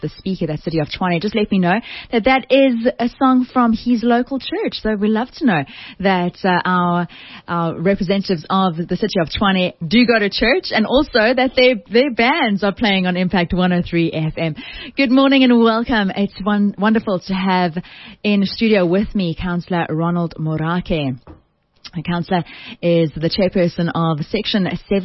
the speaker, that City of Tshwane, just let me know that is a song from his local church. So we love to know that our representatives of the City of Tshwane do go to church, and also that their bands are playing on Impact 103 FM. Good morning and welcome. It's wonderful to have in studio with me Councillor Ronald Morake. Councillor is the chairperson of Section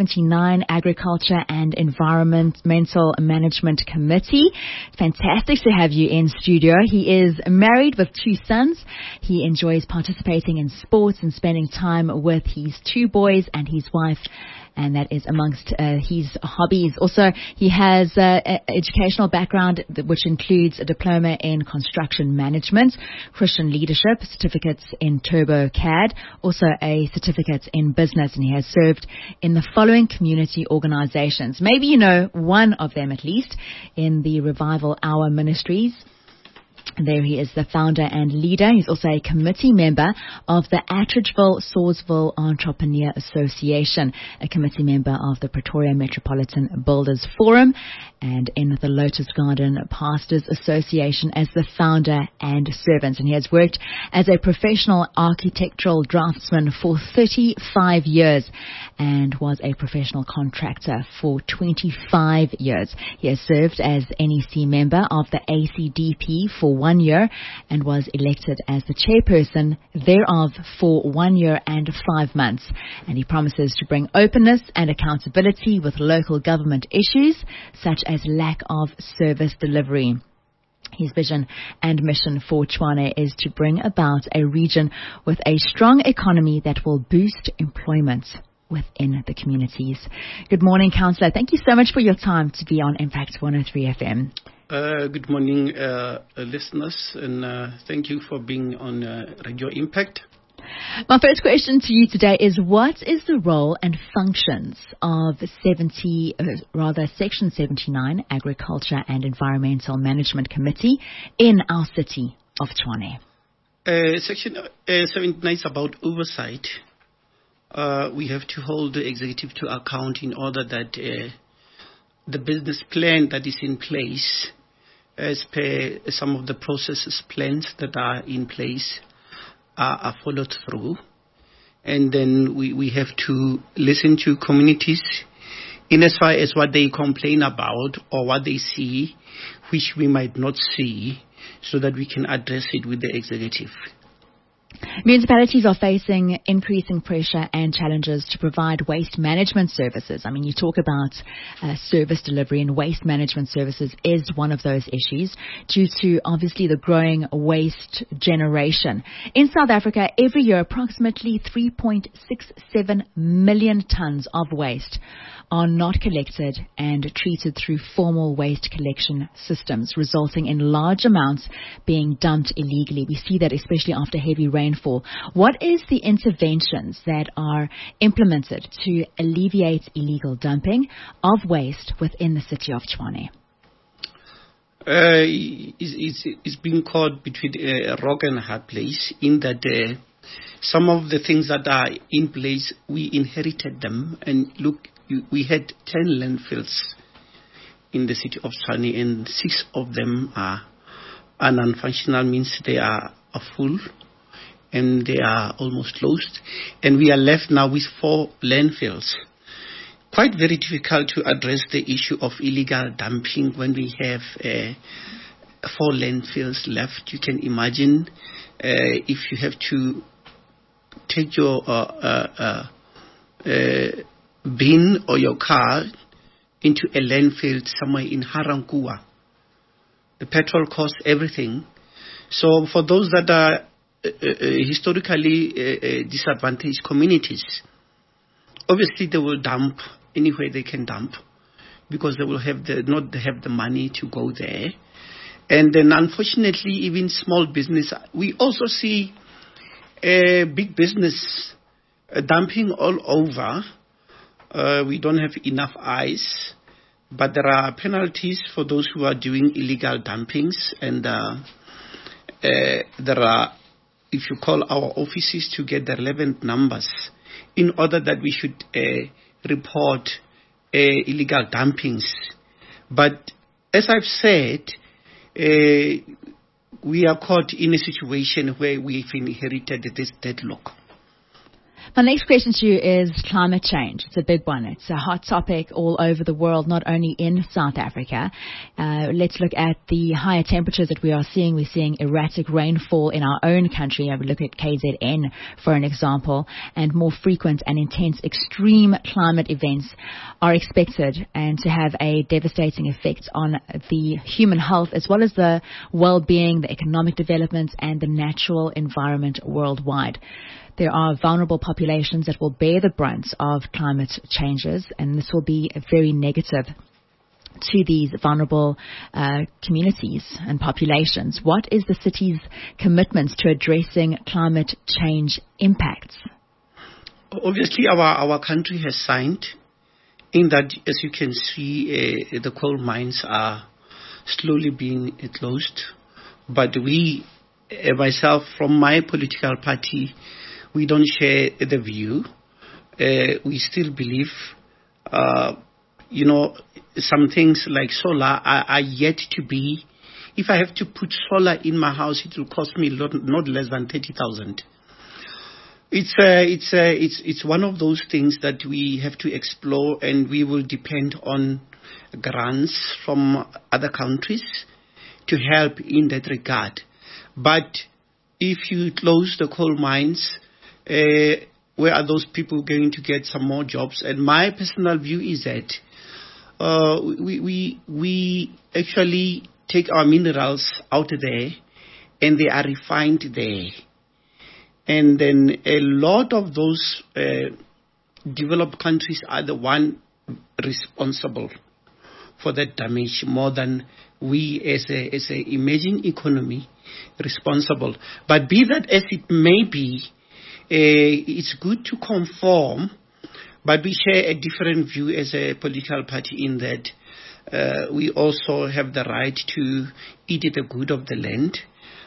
79 Agriculture and Environmental Management Committee. Fantastic to have you in studio. He is married with 2 sons. He enjoys participating in sports and spending time with his 2 boys and his wife, and that is amongst his hobbies. Also, he has an educational background which includes a diploma in construction management, Christian leadership, certificates in TurboCAD, also a certificate in business, and he has served in the following community organizations. Maybe you know one of them at least, in the Revival Hour Ministries. There he is, the founder and leader. He's also a committee member of the Attridgeville-Swordsville Entrepreneur Association, a committee member of the Pretoria Metropolitan Builders Forum, and in the Lotus Garden Pastors Association as the founder and servant. And he has worked as a professional architectural draftsman for 35 years and was a professional contractor for 25 years. He has served as NEC member of the ACDP for 1 year and was elected as the chairperson thereof for 1 year and 5 months. And he promises to bring openness and accountability with local government issues such as lack of service delivery. His vision and mission for Tshwane is to bring about a region with a strong economy that will boost employment within the communities. Good morning, Councillor. Thank you so much for your time to be on Impact 103 FM. Good morning, listeners, and thank you for being on Radio Impact. My first question to you today is, what is the role and functions of Section 79 Agriculture and Environmental Management Committee in our city of Tshwane? Section 79 is about oversight. We have to hold the executive to account in order that the business plan that is in place, as per some of the processes plans that are in place, are followed through. And then we have to listen to communities in as far as what they complain about or what they see, which we might not see, so that we can address it with the executive. Municipalities are facing increasing pressure and challenges to provide waste management services. I mean, you talk about service delivery, and waste management services is one of those issues due to obviously the growing waste generation. In South Africa, every year approximately 3.67 million tons of waste are not collected and treated through formal waste collection systems, resulting in large amounts being dumped illegally. We see that especially after heavy rainfall. What is the interventions that are implemented to alleviate illegal dumping of waste within the city of Tshwane? It's being caught between a rock and a hard place, in that some of the things that are in place, we inherited them. And look, we had 10 landfills in the city of Tshwane, and 6 of them are non-functional, means they are full and they are almost closed. And we are left now with 4 landfills. Quite very difficult to address the issue of illegal dumping when we have 4 landfills left. You can imagine if you have to take your bin or your car into a landfill somewhere in Harankua. The petrol costs everything. So for those that are historically disadvantaged communities, obviously they will dump anywhere they can dump, because they will not have the money to go there. And then unfortunately, even small business, we also see big business dumping all over. We don't have enough eyes, but there are penalties for those who are doing illegal dumpings, and there are, if you call our offices to get the relevant numbers, in order that we should report illegal dumpings. But as I've said, we are caught in a situation where we've inherited this deadlock. My next question to you is climate change. It's a big one. It's a hot topic all over the world, not only in South Africa. Let's look at the higher temperatures that we are seeing. We're seeing erratic rainfall in our own country. I would look at KZN for an example, and more frequent and intense extreme climate events are expected and to have a devastating effect on the human health as well as the well-being, the economic development and the natural environment worldwide. There are vulnerable populations that will bear the brunt of climate changes, and this will be very negative to these vulnerable communities and populations. What is the city's commitment to addressing climate change impacts? Obviously, our country has signed in that, as you can see, the coal mines are slowly being closed. But we, myself, from my political party, we don't share the view. We still believe, some things like solar are yet to be. If I have to put solar in my house, it will cost me not less than 30,000. It's one of those things that we have to explore, and we will depend on grants from other countries to help in that regard. But if you close the coal mines, where are those people going to get some more jobs? And my personal view is that we actually take our minerals out there and they are refined there. And then a lot of those developed countries are the one responsible for that damage more than we as a emerging economy responsible. But be that as it may be, it's good to conform, but we share a different view as a political party in that we also have the right to eat the good of the land.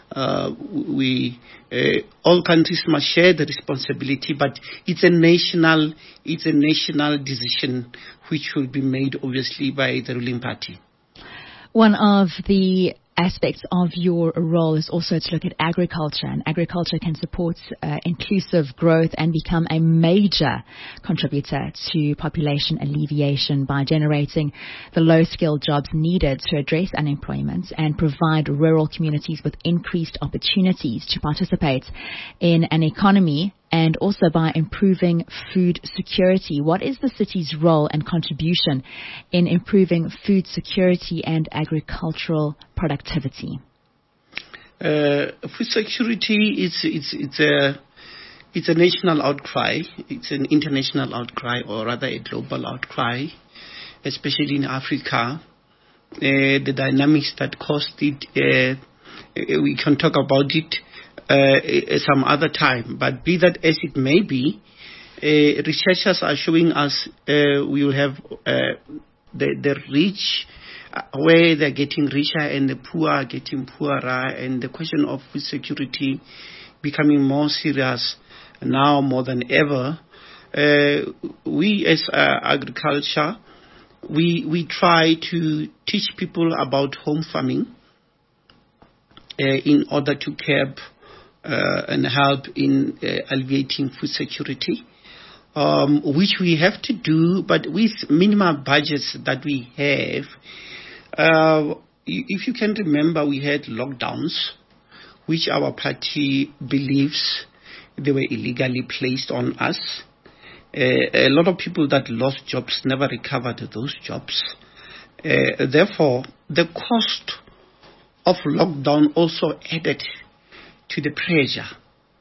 All countries must share the responsibility, but it's a national decision which will be made obviously by the ruling party. One of the aspects of your role is also to look at agriculture, and agriculture can support inclusive growth and become a major contributor to population alleviation by generating the low-skilled jobs needed to address unemployment and provide rural communities with increased opportunities to participate in an economy, and also by improving food security. What is the city's role and contribution in improving food security and agricultural productivity? Food security it's a national outcry. It's an international outcry, or rather a global outcry, especially in Africa. The dynamics that caused it, we can talk about it some other time, but be that as it may be, researchers are showing us we will have the rich where they're getting richer and the poor are getting poorer, and the question of food security becoming more serious now more than ever. We as agriculture, we try to teach people about home farming in order to curb and help in alleviating food security, which we have to do, but with minimum budgets that we have. If you can remember, we had lockdowns, which our party believes they were illegally placed on us. A lot of people that lost jobs never recovered those jobs. Therefore, the cost of lockdown also added to the pressure.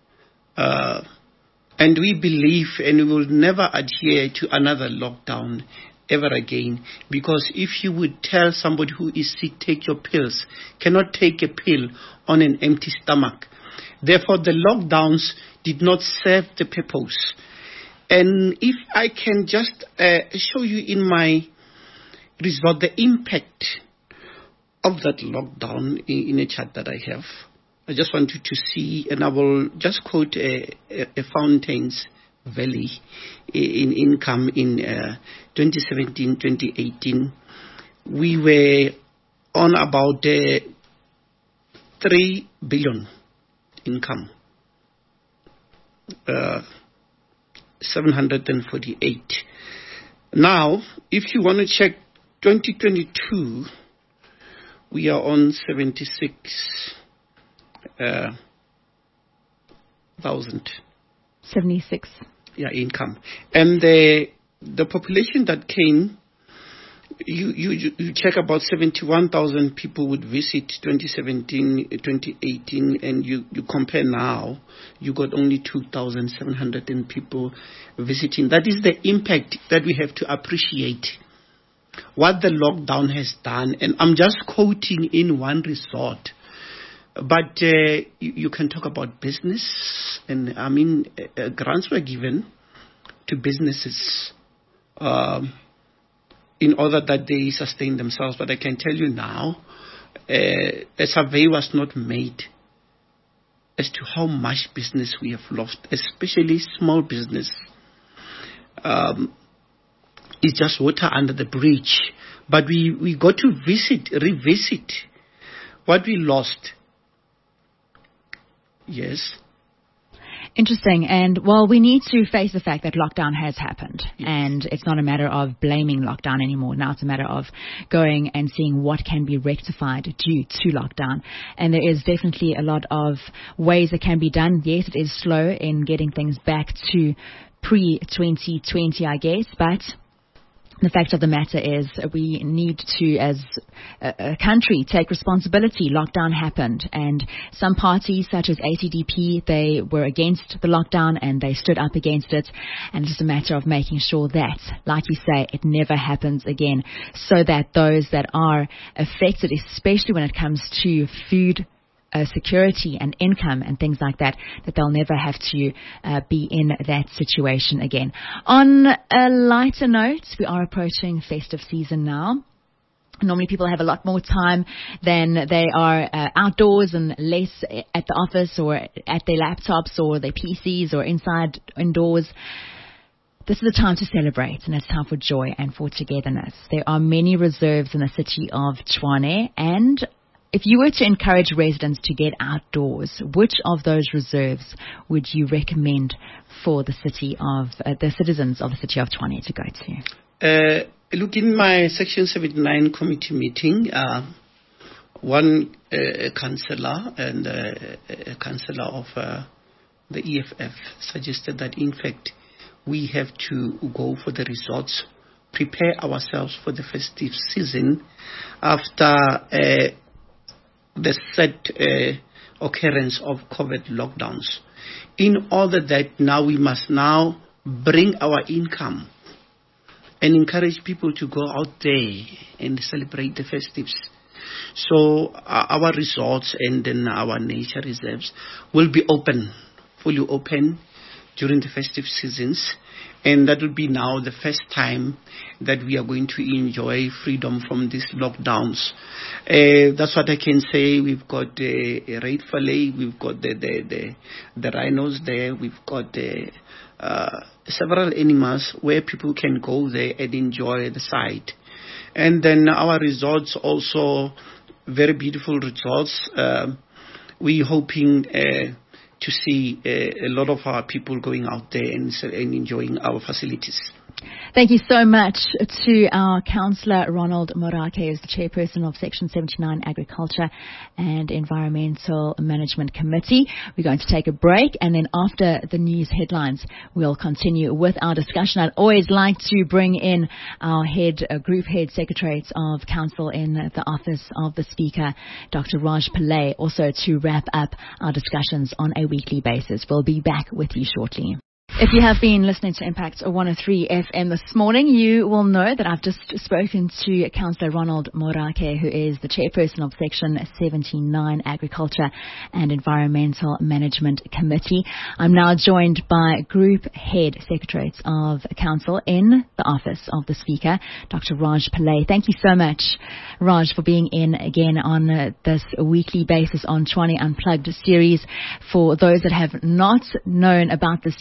And we believe, and we will never adhere to another lockdown ever again, because if you would tell somebody who is sick, take your pills, cannot take a pill on an empty stomach. Therefore, the lockdowns did not serve the purpose. And if I can just show you in my result the impact of that lockdown in a chart that I have. I just want you to see, and I will just quote a Fountains Valley in income in 2017-2018. We were on about 3 billion income. 748. Now, if you want to check 2022, we are on 76,000. 76. Yeah, income. And the population that came, you check about 71,000 people would visit 2017, 2018, and you compare now, you got only 2,700 people visiting. That is the impact that we have to appreciate. What the lockdown has done, and I'm just quoting in one resort, but you can talk about business, and I mean, grants were given to businesses in order that they sustain themselves. But I can tell you now, a survey was not made as to how much business we have lost, especially small business. It's just water under the bridge. But we got to revisit what we lost. Yes. Interesting. And, well, we need to face the fact that lockdown has happened. Yes. And it's not a matter of blaming lockdown anymore. Now it's a matter of going and seeing what can be rectified due to lockdown. And there is definitely a lot of ways that can be done. Yes, it is slow in getting things back to pre-2020, I guess, but the fact of the matter is we need to, as a country, take responsibility. Lockdown happened, and some parties, such as ACDP, they were against the lockdown and they stood up against it. And it's just a matter of making sure that, like you say, it never happens again, so that those that are affected, especially when it comes to food security and income and things like that, that they'll never have to be in that situation again. On a lighter note, we are approaching festive season now. Normally people have a lot more time than they are outdoors and less at the office or at their laptops or their PCs or indoors. This is a time to celebrate, and it's time for joy and for togetherness. There are many reserves in the city of Tshwane, and if you were to encourage residents to get outdoors, which of those reserves would you recommend for the city of the citizens of the city of Tshwane to go to? Look, in my Section 79 committee meeting, one councillor and a councillor of the EFF suggested that, in fact, we have to go for the resorts, prepare ourselves for the festive season after the set occurrence of COVID lockdowns, in order that now we must now bring our income and encourage people to go out there and celebrate the festives. So our resorts and then our nature reserves will be open, fully open during the festive seasons. And that will be now the first time that we are going to enjoy freedom from these lockdowns. That's what I can say. We've got a Raid Fillet, we've got the rhinos there, we've got several animals where people can go there and enjoy the sight. And then our resorts also, very beautiful resorts. We're hoping to see a lot of our people going out there and enjoying our facilities. Thank you so much to our Councillor Ronald Morake, who's the chairperson of Section 79 Agriculture and Environmental Management Committee. We're going to take a break, and then after the news headlines, we'll continue with our discussion. I'd always like to bring in our group head secretariat of council in the office of the Speaker, Dr. Raj Pillay, also to wrap up our discussions on a weekly basis. We'll be back with you shortly. If you have been listening to Impact 103 FM this morning, you will know that I've just spoken to Councillor Ronald Morake, who is the chairperson of Section 79 Agriculture and Environmental Management Committee. I'm now joined by Group Head Secretariat of Council in the Office of the Speaker, Dr. Raj Pillay. Thank you so much, Raj, for being in again on this weekly basis on Tshwane Unplugged series. For those that have not known about the series, and just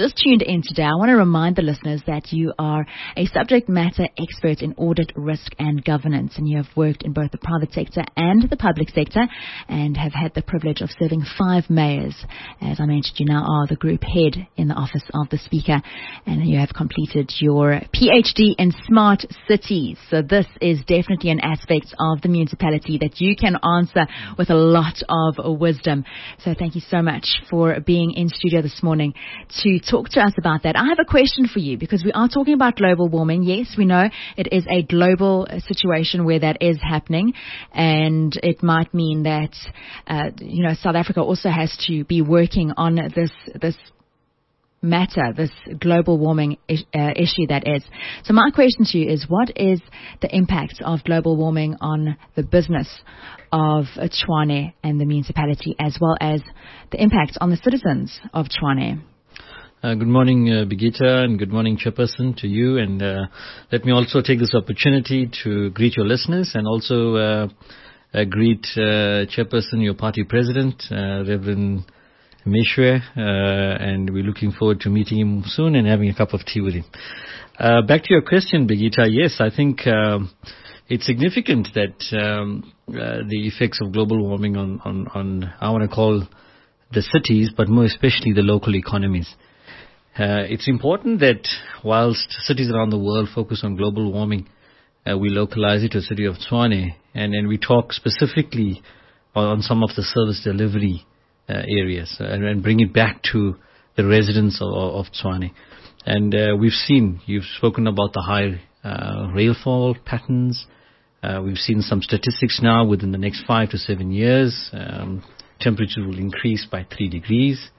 just tuned in today, I want to remind the listeners that you are a subject matter expert in audit, risk and governance, and you have worked in both the private sector and the public sector and have had the privilege of serving 5 mayors. As I mentioned, you now are the group head in the office of the Speaker, and you have completed your PhD in smart cities. So this is definitely an aspect of the municipality that you can answer with a lot of wisdom. So thank you so much for being in studio this morning to talk to us about that. I have a question for you, because we are talking about global warming. Yes, we know it is a global situation where that is happening, and it might mean that South Africa also has to be working on this matter, this global warming issue that is. So my question to you is, what is the impact of global warming on the business of Tshwane and the municipality, as well as the impact on the citizens of Tshwane? Good morning, Birgitta, and good morning, Chairperson, to you. And let me also take this opportunity to greet your listeners and also greet Chairperson, your party president, Reverend Meshwe, and we're looking forward to meeting him soon and having a cup of tea with him. Back to your question, Birgitta. Yes, I think it's significant that the effects of global warming on I want to call the cities, but more especially the local economies. It's important that whilst cities around the world focus on global warming, we localize it to the city of Tshwane, and we talk specifically on some of the service delivery areas and bring it back to the residents of Tshwane. And you've spoken about the high rainfall patterns. We've seen some statistics now within the next 5 to 7 years. Temperatures will increase by 3 degrees.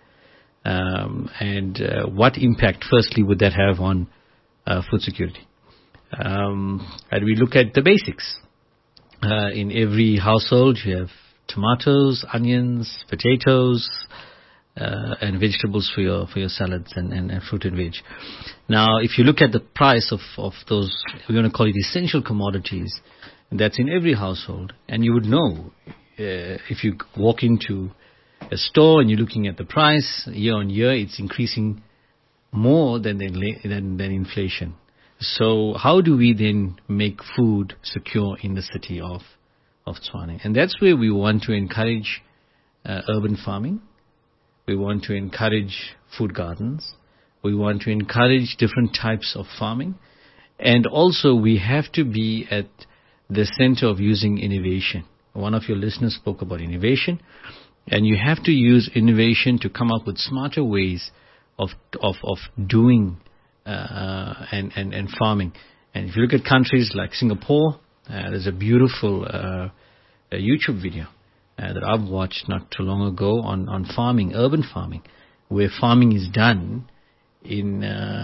What impact, firstly, would that have on food security? And we look at the basics. In every household, you have tomatoes, onions, potatoes, and vegetables for your salads and fruit and veg. Now, if you look at the price of those, we're going to call it essential commodities, that's in every household, and you would know if you walk into a store and you're looking at the price year on year, it's increasing more than inflation. So how do we then make food secure in the city of Tshwane? And that's where we want to encourage urban farming. We want to encourage food gardens. We want to encourage different types of farming. And also we have to be at the center of using innovation. One of your listeners spoke about innovation. And you have to use innovation to come up with smarter ways of doing and farming. And if you look at countries like Singapore, there's a beautiful YouTube video that I've watched not too long ago on farming, urban farming, where farming is done in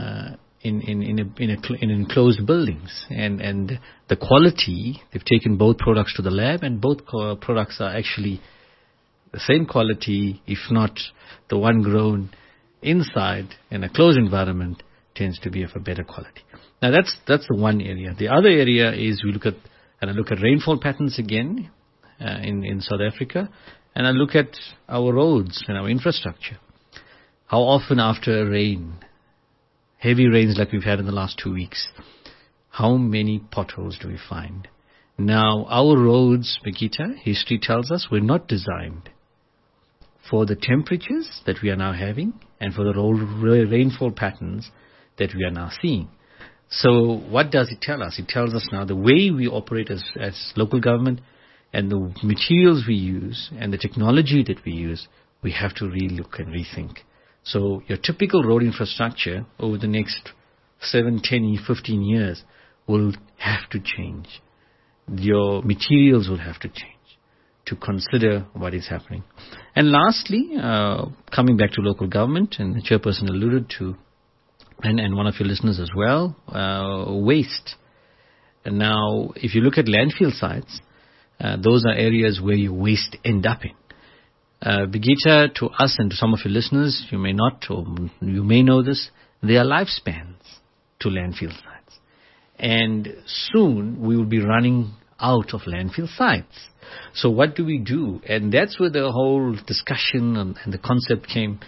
enclosed buildings, and the quality, they've taken both products to the lab, and both products are actually the same quality, if not the one grown inside in a closed environment tends to be of a better quality. Now that's the one area. The other area is I look at rainfall patterns again in South Africa, and I look at our roads and our infrastructure. How often after rain, heavy rains like we've had in the last 2 weeks, how many potholes do we find? Now our roads, Birgitta, history tells us, were not designed for the temperatures that we are now having and for the rainfall patterns that we are now seeing. So what does it tell us? It tells us now the way we operate as local government and the materials we use and the technology that we use, we have to relook and rethink. So your typical road infrastructure over the next 7, 10, 15 years will have to change. Your materials will have to change to consider what is happening. And lastly, coming back to local government, and the chairperson alluded to, and one of your listeners as well, waste. And now, if you look at landfill sites, those are areas where your waste end up in. Birgitta, to us and to some of your listeners, you may not, or you may know this, there are lifespans to landfill sites. And soon we will be running out of landfill sites. So what do we do? And that's where the whole discussion and the concept came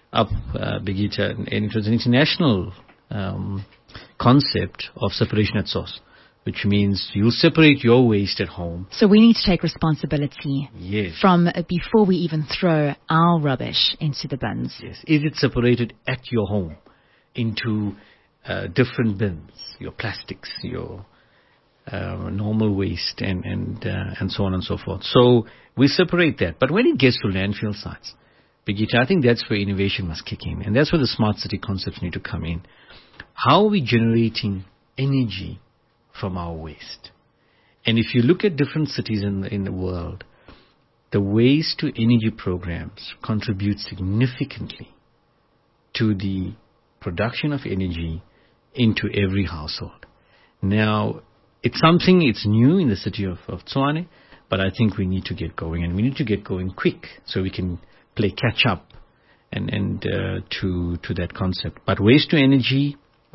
up, Birgitta, and it was an international concept of separation at source, which means you separate your waste at home. So we need to take responsibility from before we even throw our rubbish into the bins. Yes. Is it separated at your home into different bins, your plastics, your normal waste, and so on and so forth. So we separate that. But when it gets to landfill sites, Birgitta, I think that's where innovation must kick in, and that's where the smart city concepts need to come in. How are we generating energy from our waste? And if you look at different cities in the world, the waste to energy programs contribute significantly to the production of energy into every household. Now, it's new in the city of Tshwane, but I think we need to get going, and we need to get going quick so we can play catch up and to that concept. But waste to energy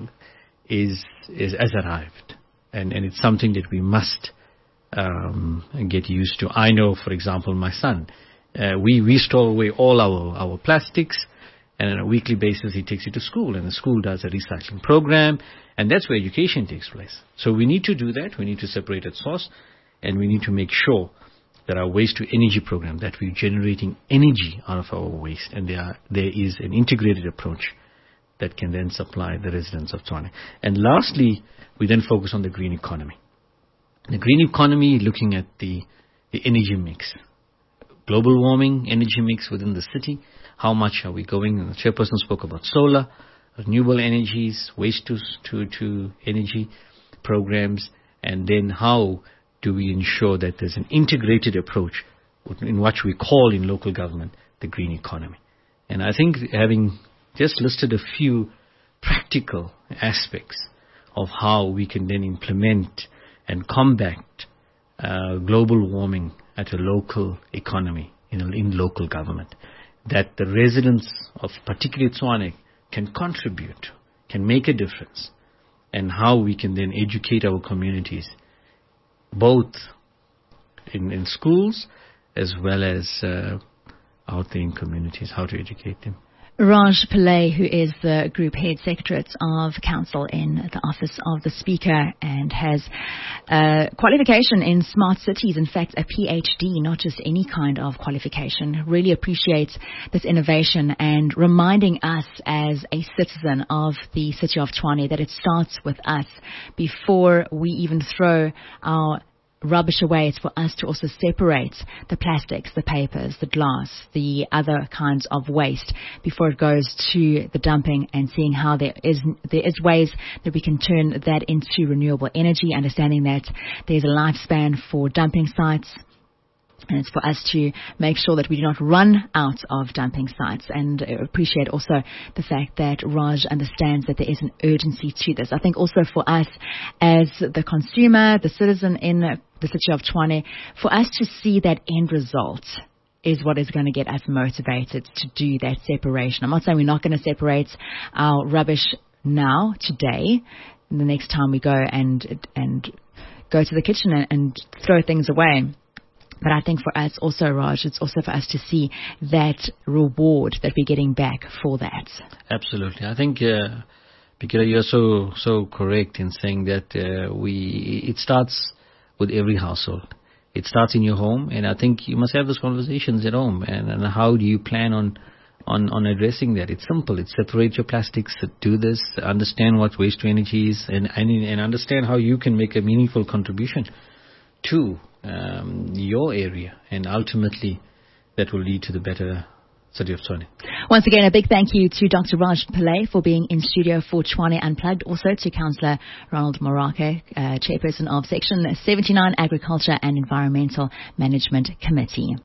has arrived, and it's something that we must get used to. I know, for example, my son, we store away all our plastics, and on a weekly basis he takes it to school, and the school does a recycling program, and that's where education takes place. So we need to do that. We need to separate at source, and we need to make sure that our waste to energy program, that we're generating energy out of our waste, and there is an integrated approach that can then supply the residents of Tshwane. And lastly, we then focus on the green economy. The green economy, looking at the energy mix, global warming energy mix within the city. How much are we going? And the chairperson spoke about solar, renewable energies, waste to energy programs, and then how do we ensure that there's an integrated approach in what we call in local government the green economy. And I think having just listed a few practical aspects of how we can then implement and combat global warming at a local economy, in local government, that the residents of particularly Tshwane can contribute, can make a difference, and how we can then educate our communities, both in schools as well as out there in communities, how to educate them. Raj Pillay, who is the Group Head Secretary of Council in the Office of the Speaker and has qualification in smart cities, in fact a PhD, not just any kind of qualification. Really appreciates this innovation and reminding us as a citizen of the city of Tshwane that it starts with us. Before we even throw our rubbish away, it's for us to also separate the plastics, the papers, the glass, the other kinds of waste before it goes to the dumping, and seeing how there is ways that we can turn that into renewable energy, understanding that there's a lifespan for dumping sites. And it's for us to make sure that we do not run out of dumping sites, and appreciate also the fact that Raj understands that there is an urgency to this. I think also for us as the consumer, the citizen in the city of Tshwane, for us to see that end result is what is going to get us motivated to do that separation. I'm not saying we're not going to separate our rubbish now, today, the next time we go and go to the kitchen and throw things away. But I think for us also, Raj, it's also for us to see that reward that we're getting back for that. Absolutely. I think, Birgitta, you're so correct in saying that it starts with every household. It starts in your home, and I think you must have those conversations at home. And how do you plan on addressing that? It's simple. It's separate your plastics, do this, understand what waste to energy is, and understand how you can make a meaningful contribution to your area, and ultimately that will lead to the better city of Tshwane. Once again, a big thank you to Dr. Raj Pillay for being in studio for Tshwane Unplugged. Also to Councillor Ronald Morake, Chairperson of Section 79 Agriculture and Environmental Management Committee.